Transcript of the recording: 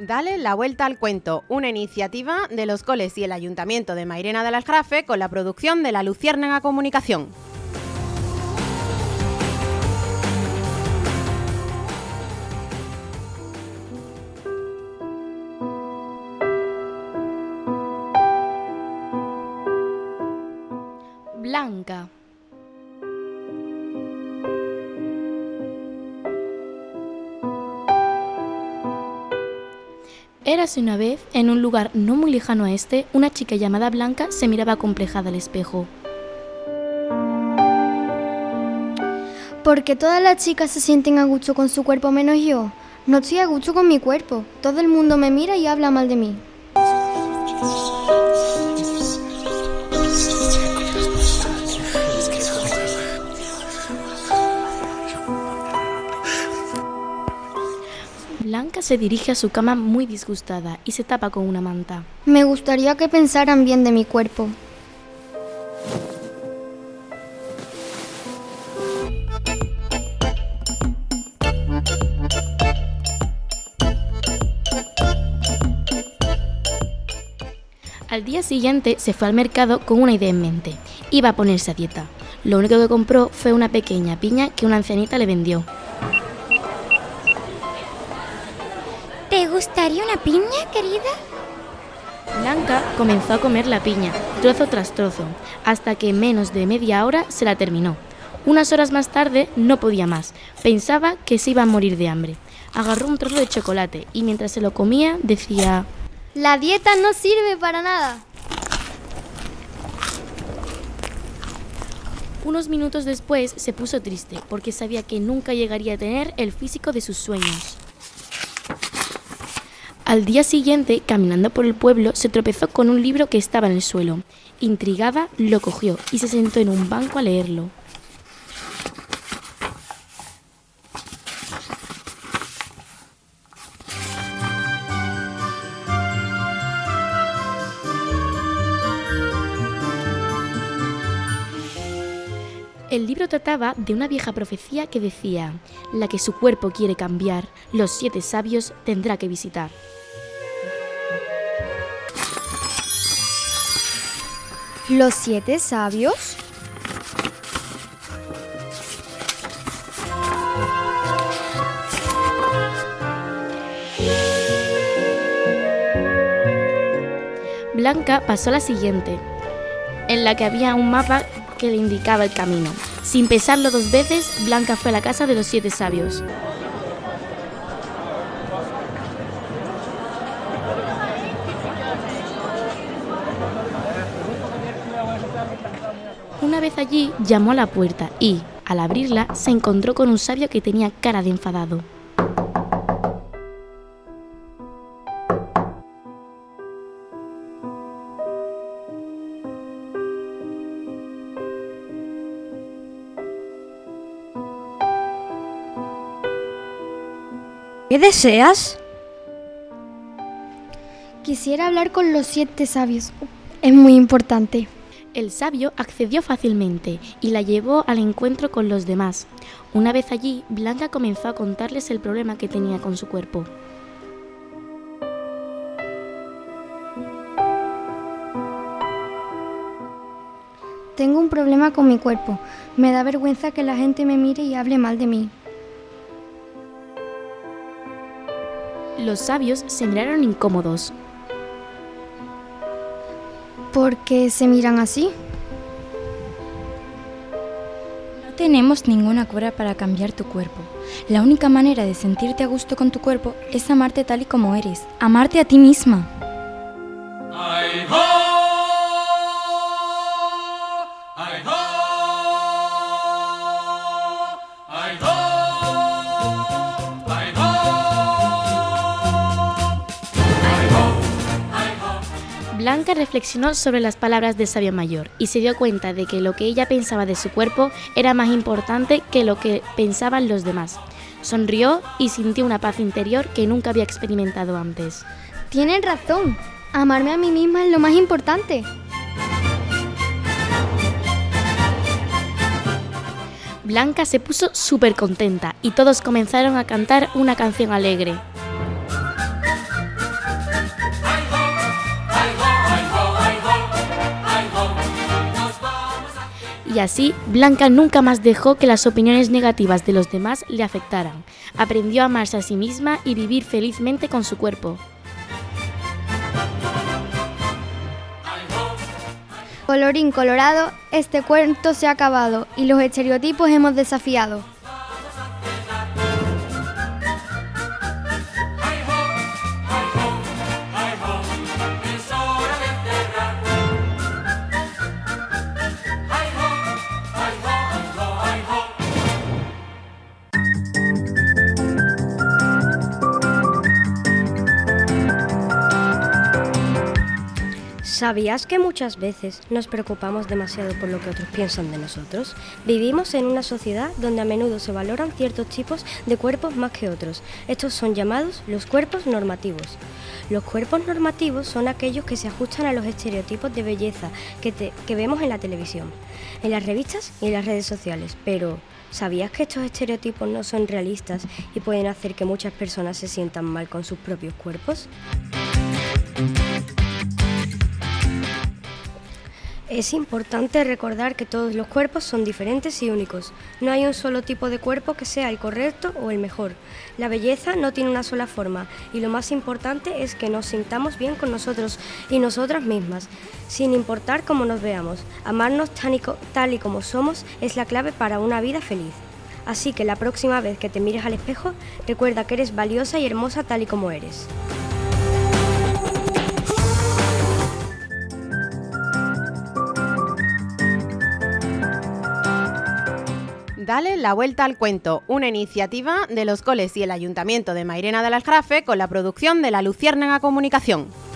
Dale la vuelta al cuento, una iniciativa de los coles y el Ayuntamiento de Mairena del Aljarafe con la producción de La Luciérnaga Comunicación. Blanca. Érase una vez, en un lugar no muy lejano a este, una chica llamada Blanca se miraba acomplejada al espejo. ¿Por qué todas las chicas se sienten a gusto con su cuerpo menos yo? No estoy a gusto con mi cuerpo. Todo el mundo me mira y habla mal de mí. Blanca se dirige a su cama muy disgustada y se tapa con una manta. Me gustaría que pensaran bien de mi cuerpo. Al día siguiente se fue al mercado con una idea en mente. Iba a ponerse a dieta. Lo único que compró fue una pequeña piña que una ancianita le vendió. ¿Te gustaría una piña, querida? Blanca comenzó a comer la piña, trozo tras trozo, hasta que en menos de media hora se la terminó. Unas horas más tarde no podía más, pensaba que se iba a morir de hambre. Agarró un trozo de chocolate y mientras se lo comía decía: La dieta no sirve para nada. Unos minutos después se puso triste porque sabía que nunca llegaría a tener el físico de sus sueños. Al día siguiente, caminando por el pueblo, se tropezó con un libro que estaba en el suelo. Intrigada, lo cogió y se sentó en un banco a leerlo. El libro trataba de una vieja profecía que decía: la que su cuerpo quiere cambiar, los 7 sabios tendrá que visitar. ¿Los 7 sabios? Blanca pasó a la siguiente, en la que había un mapa que le indicaba el camino. Sin pensarlo 2 veces, Blanca fue a la casa de los 7 sabios. Una vez allí, llamó a la puerta y, al abrirla, se encontró con un sabio que tenía cara de enfadado. ¿Qué deseas? Quisiera hablar con los 7 sabios. Es muy importante. El sabio accedió fácilmente y la llevó al encuentro con los demás. Una vez allí, Blanca comenzó a contarles el problema que tenía con su cuerpo. Tengo un problema con mi cuerpo. Me da vergüenza que la gente me mire y hable mal de mí. Los sabios se miraron incómodos. ¿Por qué se miran así? No tenemos ninguna cura para cambiar tu cuerpo. La única manera de sentirte a gusto con tu cuerpo es amarte tal y como eres, amarte a ti misma. Blanca reflexionó sobre las palabras del sabio mayor y se dio cuenta de que lo que ella pensaba de su cuerpo era más importante que lo que pensaban los demás. Sonrió y sintió una paz interior que nunca había experimentado antes. Tienen razón. Amarme a mí misma es lo más importante. Blanca se puso súper contenta y todos comenzaron a cantar una canción alegre. Y así, Blanca nunca más dejó que las opiniones negativas de los demás le afectaran. Aprendió a amarse a sí misma y vivir felizmente con su cuerpo. Colorín colorado, este cuento se ha acabado y los estereotipos hemos desafiado. ¿Sabías que muchas veces nos preocupamos demasiado por lo que otros piensan de nosotros? Vivimos en una sociedad donde a menudo se valoran ciertos tipos de cuerpos más que otros. Estos son llamados los cuerpos normativos. Los cuerpos normativos son aquellos que se ajustan a los estereotipos de belleza que vemos en la televisión, en las revistas y en las redes sociales. Pero, ¿sabías que estos estereotipos no son realistas y pueden hacer que muchas personas se sientan mal con sus propios cuerpos? Es importante recordar que todos los cuerpos son diferentes y únicos. No hay un solo tipo de cuerpo que sea el correcto o el mejor. La belleza no tiene una sola forma y lo más importante es que nos sintamos bien con nosotros y nosotras mismas, sin importar cómo nos veamos. Amarnos tal y como somos es la clave para una vida feliz. Así que la próxima vez que te mires al espejo, recuerda que eres valiosa y hermosa tal y como eres. Dale la vuelta al cuento, una iniciativa de los coles y el Ayuntamiento de Mairena del Aljarafe con la producción de la Luciérnaga Comunicación.